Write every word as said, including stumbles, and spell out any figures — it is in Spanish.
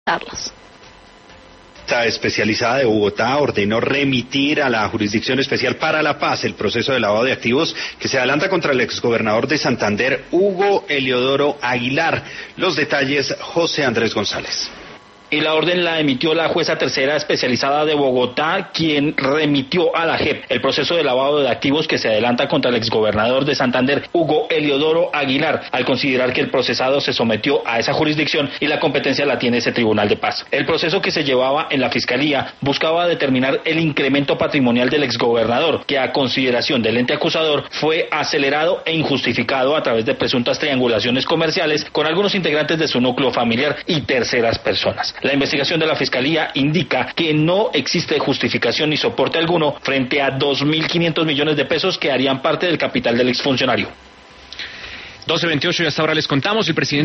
darlas. La especializada de Bogotá ordenó remitir a la Jurisdicción Especial para la Paz el proceso de lavado de activos que se adelanta contra el exgobernador de Santander, Hugo Eliodoro Aguilar. Los detalles, José Andrés González. Y la orden la emitió la jueza tercera especializada de Bogotá, quien remitió a la J E P el proceso de lavado de activos que se adelanta contra el exgobernador de Santander, Hugo Eliodoro Aguilar, al considerar que el procesado se sometió a esa jurisdicción y la competencia la tiene ese Tribunal de Paz. El proceso que se llevaba en la Fiscalía buscaba determinar el incremento patrimonial del exgobernador, que a consideración del ente acusador fue acelerado e injustificado a través de presuntas triangulaciones comerciales con algunos integrantes de su núcleo familiar y terceras personas. La investigación de la Fiscalía indica que no existe justificación ni soporte alguno frente a dos mil quinientos millones de pesos que harían parte del capital del exfuncionario. doce veintiocho y hasta ahora les contamos, el presidente